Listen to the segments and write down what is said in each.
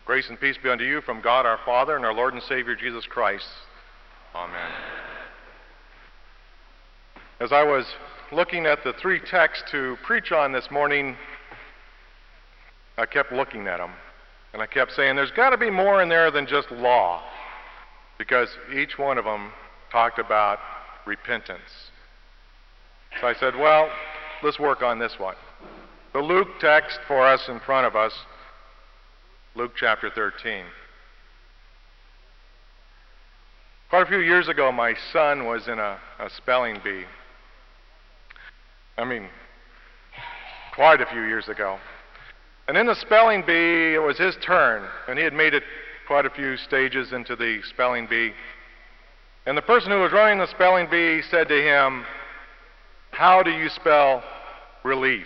Grace and peace be unto you from God our Father and our Lord and Savior Jesus Christ. Amen. As I was looking at the three texts to preach on this morning, I kept looking at them, and I kept saying, there's got to be more in there than just law, because each one of them talked about repentance. So I said, well, let's work on this one. The Luke text for us in front of us, Luke chapter 13. Quite a few years ago, my son was in a spelling bee. Quite a few years ago. And in the spelling bee, it was his turn, and he had made it quite a few stages into the spelling bee. And the person who was running the spelling bee said to him, "How do you spell relief?"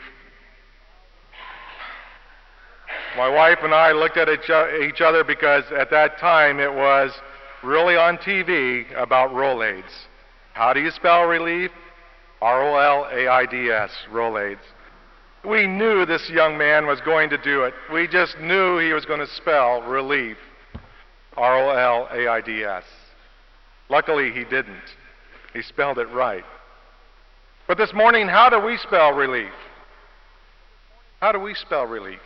My wife and I looked at each other because at that time it was really on TV about Rolaids. How do you spell relief? R-O-L-A-I-D-S, Rolaids. We knew this young man was going to do it. We just knew he was going to spell relief, R-O-L-A-I-D-S. Luckily, he didn't. He spelled it right. But this morning, how do we spell relief? How do we spell relief?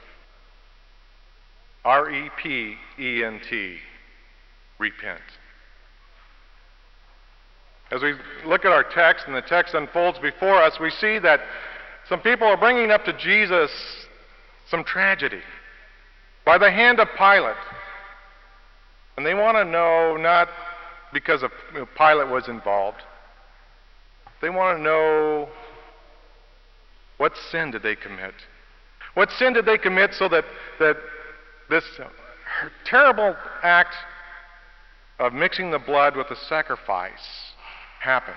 R-E-P-E-N-T, repent. As we look at our text and the text unfolds before us, we see that some people are bringing up to Jesus some tragedy by the hand of Pilate. And they want to know, not because Pilate was involved, they want to know, what sin did they commit? What sin did they commit so that this terrible act of mixing the blood with the sacrifice happened?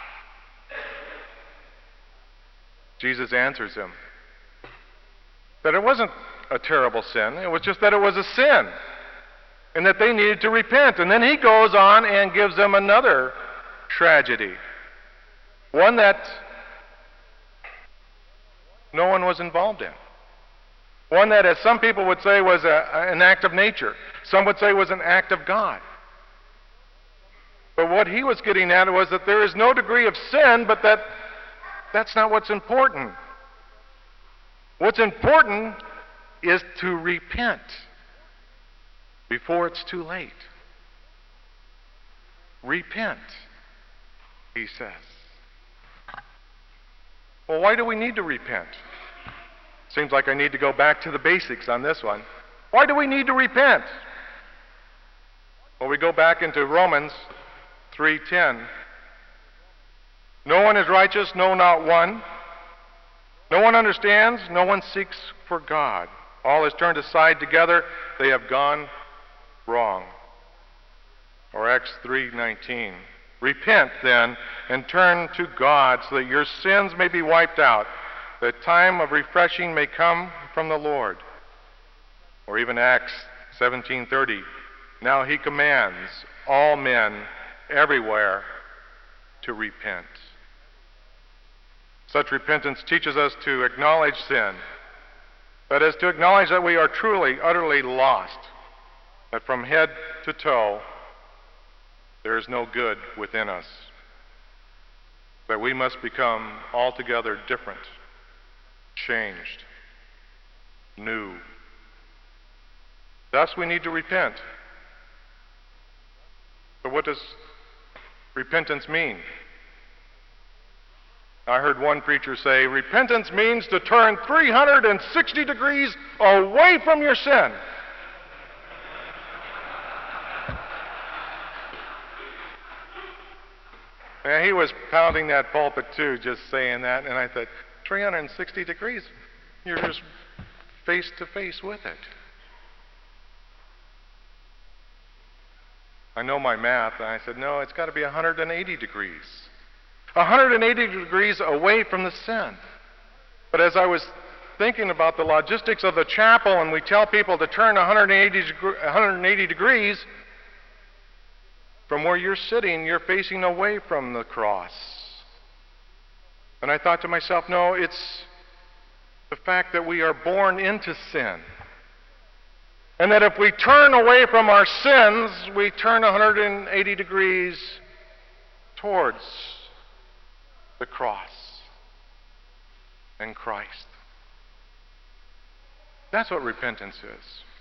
Jesus answers him that it wasn't a terrible sin, it was just that it was a sin, and that they needed to repent. And then he goes on and gives them another tragedy, one that no one was involved in. One that, as some people would say, was an act of nature. Some would say was an act of God. But what he was getting at was that there is no degree of sin, but that's not what's important. What's important is to repent before it's too late. Repent, he says. Well, why do we need to repent? Seems like I need to go back to the basics on this one. Why do we need to repent? Well, we go back into Romans 3:10. No one is righteous, no, not one. No one understands, no one seeks for God. All is turned aside together, they have gone wrong. Or Acts 3:19. Repent then and turn to God so that your sins may be wiped out, that time of refreshing may come from the Lord. Or even Acts 17:30. Now he commands all men everywhere to repent. Such repentance teaches us to acknowledge sin. That is, to acknowledge that we are truly, utterly lost. That from head to toe, there is no good within us. That we must become altogether different, changed, new. Thus we need to repent. But what does repentance mean? I heard one preacher say, repentance means to turn 360 degrees away from your sin. And he was pounding that pulpit too, just saying that, and I thought, 360 degrees? You're just face to face with it. I know my math, and I said, no, it's got to be 180 degrees. 180 degrees away from the sin. But as I was thinking about the logistics of the chapel, and we tell people to turn 180 degrees, from where you're sitting, you're facing away from the cross. And I thought to myself, no, it's the fact that we are born into sin. And that if we turn away from our sins, we turn 180 degrees towards the cross and Christ. That's what repentance is.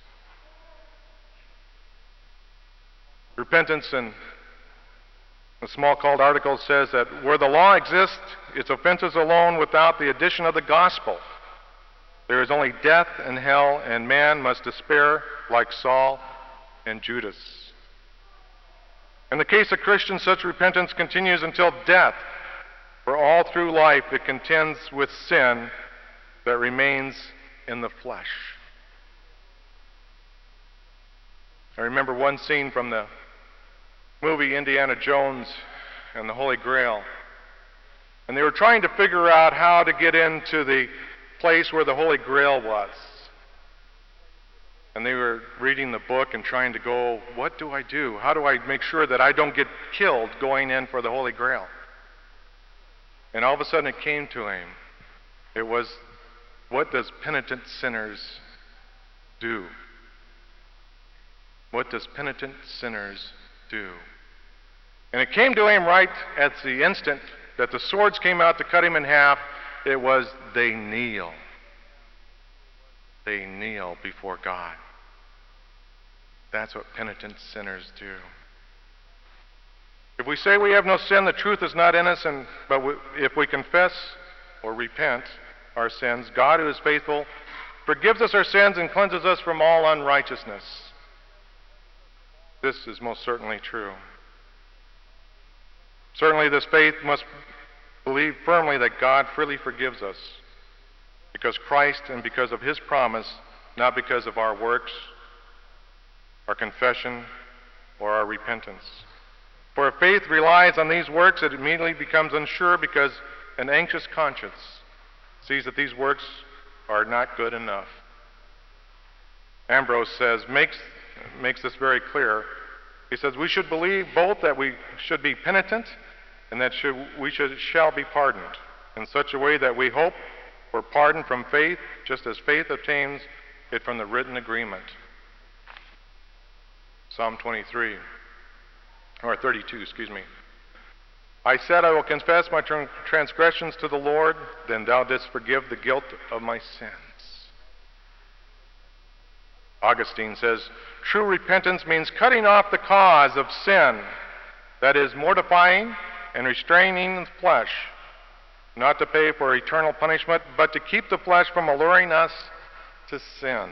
Repentance, in a small called article, says that where the law exists, its offenses alone without the addition of the gospel. There is only death and hell, and man must despair like Saul and Judas. In the case of Christians, such repentance continues until death, for all through life it contends with sin that remains in the flesh. I remember one scene from the movie Indiana Jones and the Holy Grail. And they were trying to figure out how to get into the place where the Holy Grail was. And they were reading the book and trying to go, what do I do? How do I make sure that I don't get killed going in for the Holy Grail? And all of a sudden it came to him. It was, what does penitent sinners do? What does penitent sinners do? And it came to him right at the instant that the swords came out to cut him in half. It was, they kneel. They kneel before God. That's what penitent sinners do. If we say we have no sin, the truth is not in us, but if we confess or repent our sins, God, who is faithful, forgives us our sins and cleanses us from all unrighteousness. This is most certainly true. Certainly this faith must believe firmly that God freely forgives us because Christ and because of his promise, not because of our works, our confession, or our repentance. For if faith relies on these works, it immediately becomes unsure because an anxious conscience sees that these works are not good enough. Ambrose says, makes this very clear. He says, we should believe both that we should be penitent and that we shall be pardoned in such a way that we hope for pardon from faith, just as faith obtains it from the written agreement. Psalm 32. I said, I will confess my transgressions to the Lord, then thou didst forgive the guilt of my sins. Augustine says, true repentance means cutting off the cause of sin, that is, mortifying and restraining the flesh, not to pay for eternal punishment, but to keep the flesh from alluring us to sin.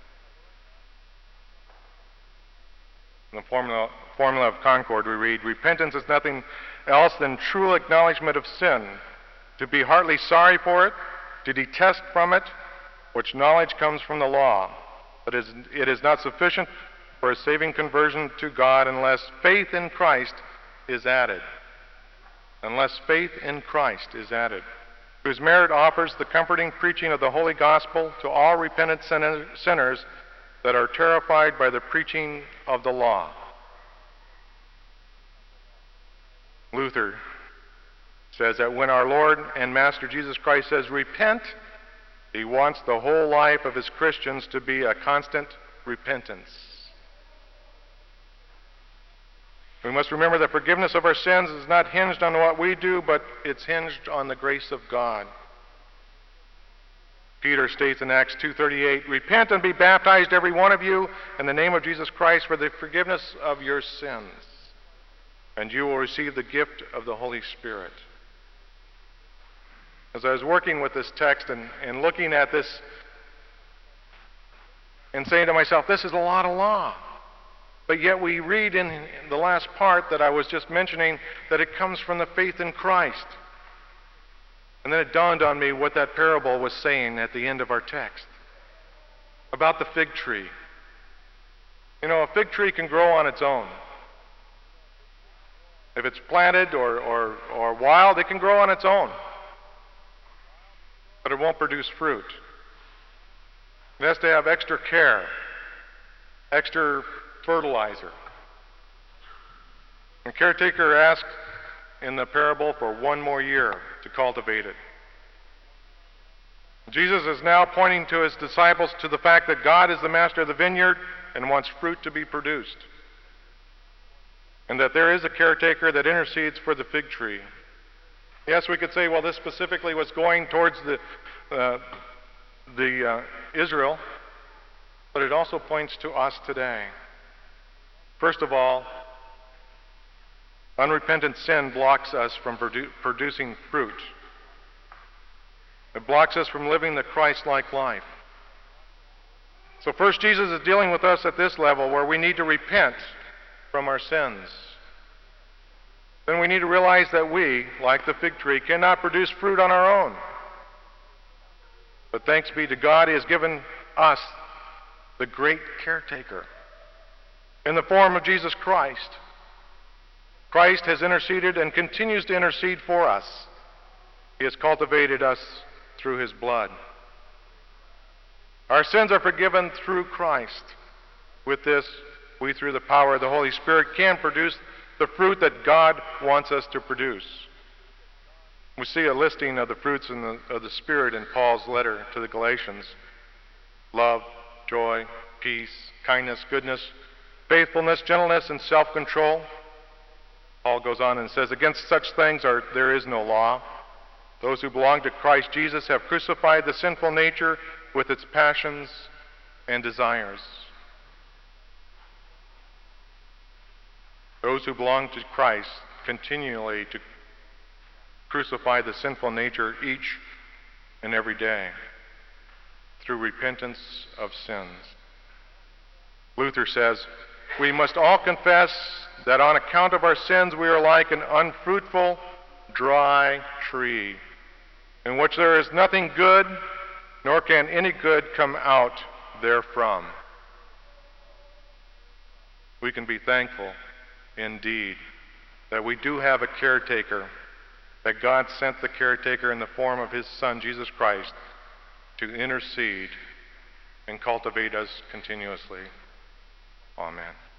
In the formula of Concord, we read, repentance is nothing else than true acknowledgement of sin, to be heartily sorry for it, to detest from it, which knowledge comes from the law. But it is not sufficient for a saving conversion to God unless faith in Christ is added. Unless faith in Christ is added, whose merit offers the comforting preaching of the Holy Gospel to all repentant sinners that are terrified by the preaching of the law. Luther says that when our Lord and Master Jesus Christ says, repent, he wants the whole life of his Christians to be a constant repentance. We must remember that forgiveness of our sins is not hinged on what we do, but it's hinged on the grace of God. Peter states in Acts 2:38, repent and be baptized every one of you in the name of Jesus Christ for the forgiveness of your sins, and you will receive the gift of the Holy Spirit. As I was working with this text and looking at this and saying to myself, this is a lot of law. But yet we read in the last part that I was just mentioning that it comes from the faith in Christ. And then it dawned on me what that parable was saying at the end of our text about the fig tree. You know, a fig tree can grow on its own. If it's planted or wild, it can grow on its own. But it won't produce fruit. It has to have extra care, extra fertilizer. The caretaker asked in the parable for one more year to cultivate it. Jesus is now pointing to his disciples to the fact that God is the master of the vineyard and wants fruit to be produced, and that there is a caretaker that intercedes for the fig tree. Yes, we could say, well, this specifically was going towards Israel, but it also points to us today. First of all, unrepentant sin blocks us from producing fruit. It blocks us from living the Christ-like life. So first, Jesus is dealing with us at this level where we need to repent from our sins. Then we need to realize that we, like the fig tree, cannot produce fruit on our own. But thanks be to God, he has given us the great caretaker in the form of Jesus Christ. Christ has interceded and continues to intercede for us. He has cultivated us through his blood. Our sins are forgiven through Christ. With this, we, through the power of the Holy Spirit, can produce the fruit that God wants us to produce. We see a listing of the fruits of the Spirit in Paul's letter to the Galatians: love, joy, peace, kindness, goodness, faithfulness, gentleness, and self-control. Paul goes on and says, against such things there is no law. Those who belong to Christ Jesus have crucified the sinful nature with its passions and desires. Those who belong to Christ continually to crucify the sinful nature each and every day through repentance of sins. Luther says, we must all confess that on account of our sins we are like an unfruitful, dry tree, in which there is nothing good, nor can any good come out therefrom. We can be thankful, indeed, that we do have a caretaker, that God sent the caretaker in the form of his Son, Jesus Christ, to intercede and cultivate us continuously. Amen.